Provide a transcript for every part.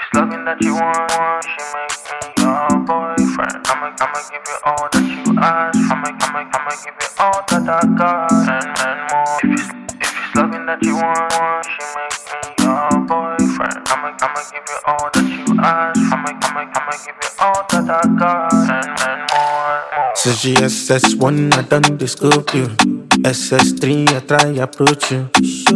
loving that you want, she make me your boyfriend. I'ma give you all that you ask. I'ma give you all that I got and more. If it's loving that you want, she make me your boyfriend. I'ma give you all that you ask. I'ma give you all that I got and more. Since GSS1 I done the scope you. SS3 I try approach you.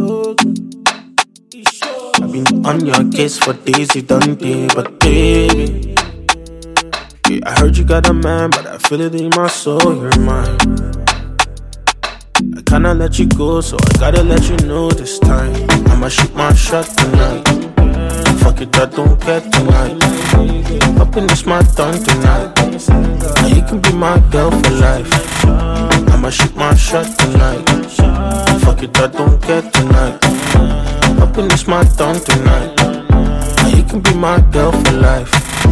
I've been on your case for days, you done day, but baby, yeah, I heard you got a man, but I feel it in my soul, you're mine. I cannot let you go, so I gotta let you know this time. I'ma shoot my shot tonight. Fuck it, I don't care tonight. Up in this my tongue tonight. Now you can be my girl for life. I'ma shoot my shot tonight. Fuck it, I don't care tonight. Up in this my tongue tonight. Now you can be my girl for life.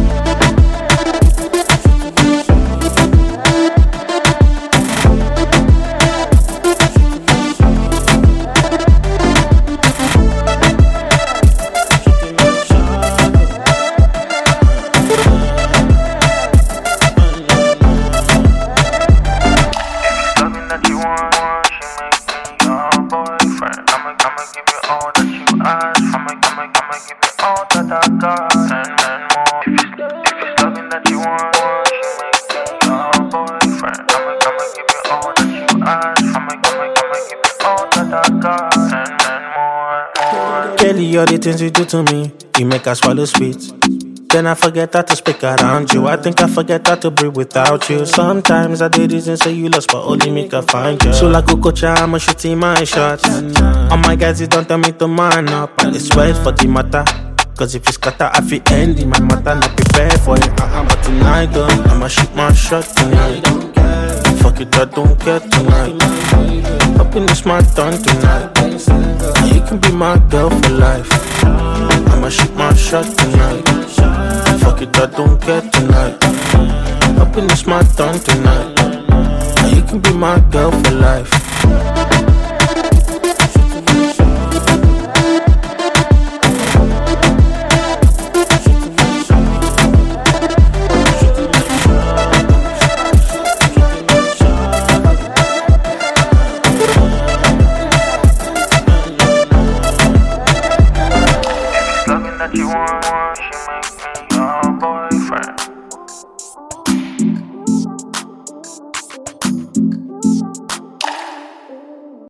Kelly, all the things you do to me, you make us swallow sweet. Then I forget how to speak around you. I think I forget how to breathe without you. Sometimes I did reason say you lost, but only make a find you. So like Okocha, I'ma shoot in my shots. All my guys, you don't tell me to man up. And it's right for the matter. Cause if it's scatter, I feel end in my matter. Not prepared for it, but tonight, girl, I'ma shoot my shot tonight. Fuck it, I don't care tonight. Up in this my tongue tonight. You can be my girl for life. I'ma shoot my shot tonight. Fuck it, I don't care tonight. Up in this my tongue tonight. You can be my girl for life.